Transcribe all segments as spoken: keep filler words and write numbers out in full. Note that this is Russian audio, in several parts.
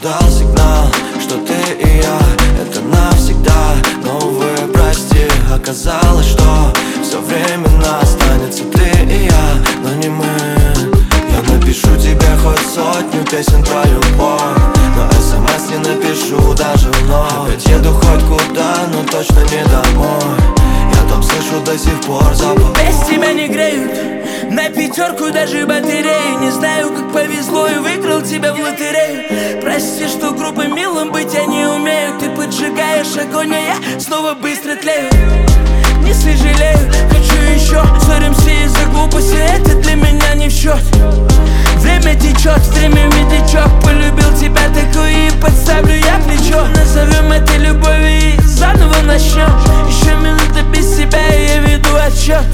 ждал сигнал, что ты и я — это навсегда. Но, увы, прости, оказалось, что все временно останется ты и я, но не мы. Я напишу тебе хоть сотню песен про любовь, но смс не напишу даже вновь. Опять еду хоть куда, но точно не домой. Я там слышу до сих пор запах. Без тебя не греют на пятерку даже батареи. Не знаю, как повезло и выиграл тебя в лотерею. Прости, что грубо милым быть я не умею. Ты поджигаешь огонь, а я снова быстро тлею. Не сожалею, хочу еще. Ссоримся из-за глупости, это для меня не в счет. Время течет, время медлячок. Полюбил тебя такой и подставлю я плечо. Назовем это любовью и заново начнем. Еще минута без тебя и я веду отсчет.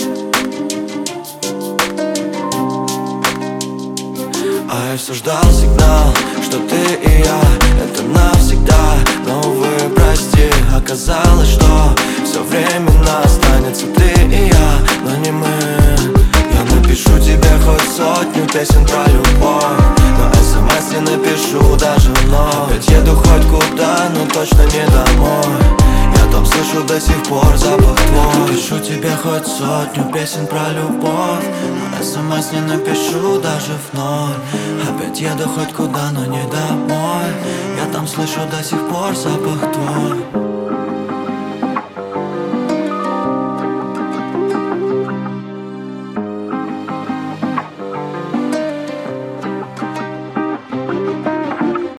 А я все ждал сигнал, что ты и я — это навсегда. Но, увы, прости, оказалось, что все временно останется ты и я, но не мы. Я напишу тебе хоть сотню песен про любовь, но смс не напишу даже вновь. Опять еду хоть куда, но точно не домой. Я там слышу до сих пор запах твой. Напишу тебе хоть сотню песен про любовь, но смс не напишу даже вновь. Опять еду хоть куда, но не домой. Я там слышу до сих пор запах твой.